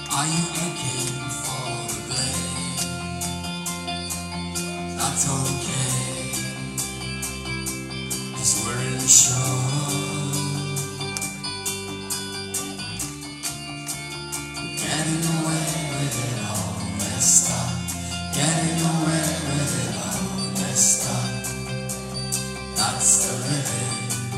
Are you looking for the blame? That's okay, 'cause we're in sure. Getting away with it all messed up. Getting away with it all messed up. That's the living.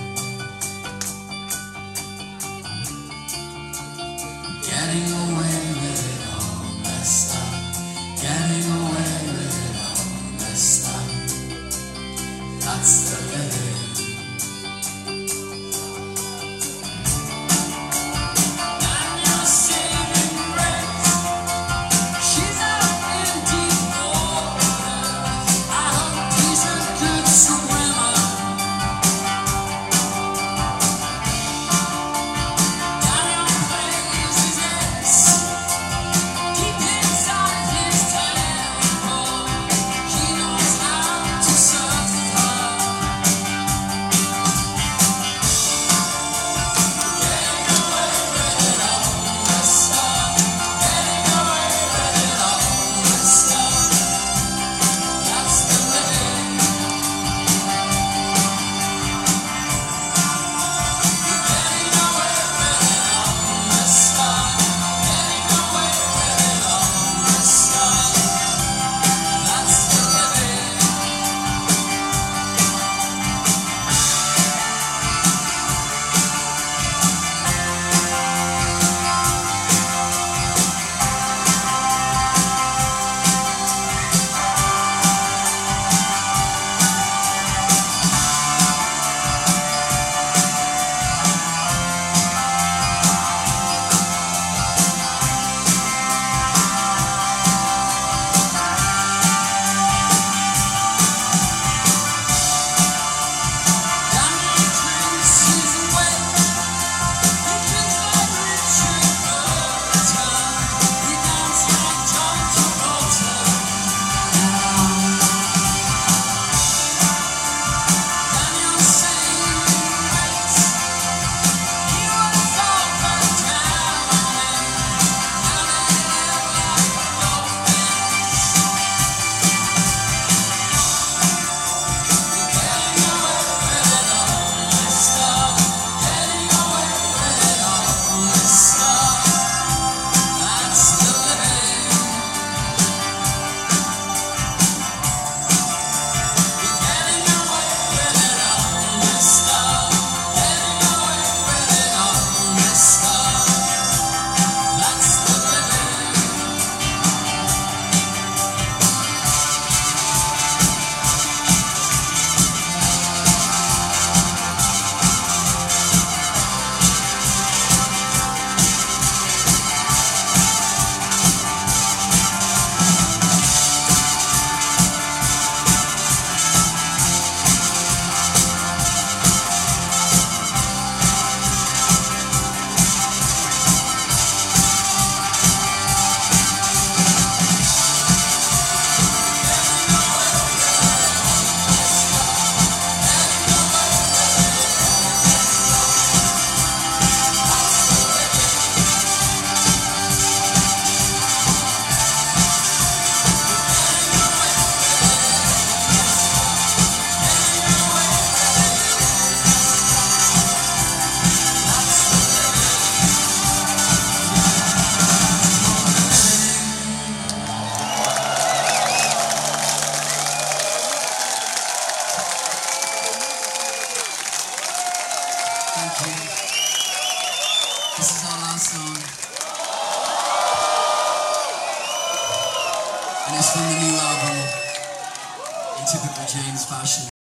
Getting away with it all messed up. Getting away with it all messed up. That's the living. Thank you. This is our last song. And it's from the new album, in typical James fashion.